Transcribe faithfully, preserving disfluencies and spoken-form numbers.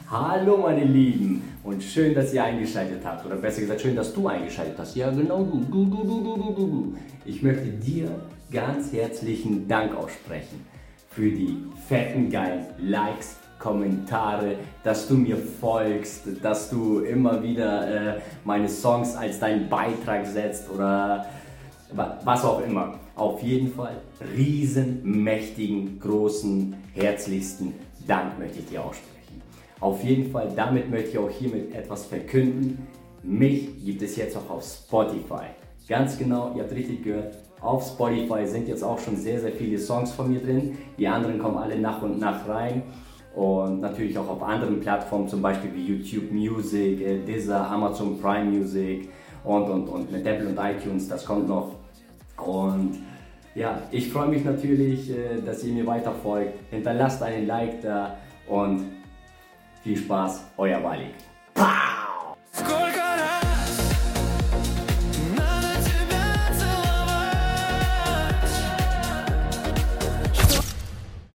Hallo meine Lieben und schön, dass ihr eingeschaltet habt oder besser gesagt schön, dass du eingeschaltet hast. Ja genau du, du, du, du, du, du, du, du. Ich möchte dir ganz herzlichen Dank aussprechen für die fetten geilen Likes, Kommentare, dass du mir folgst, dass du immer wieder äh, meine Songs als deinen Beitrag setzt oder was auch immer. Auf jeden Fall riesen, mächtigen, großen, herzlichsten Dank möchte ich dir aussprechen. Auf jeden Fall, damit möchte ich auch hiermit etwas verkünden. Mich gibt es jetzt auch auf Spotify. Ganz genau, ihr habt richtig gehört, auf Spotify sind jetzt auch schon sehr, sehr viele Songs von mir drin. Die anderen kommen alle nach und nach rein. Und natürlich auch auf anderen Plattformen, zum Beispiel wie YouTube Music, äh, Deezer, Amazon Prime Music und, und, und mit Apple und iTunes, das kommt noch. Und ja, ich freue mich natürlich, äh, dass ihr mir weiter folgt. Hinterlasst einen Like da und viel Spaß, euer Wally.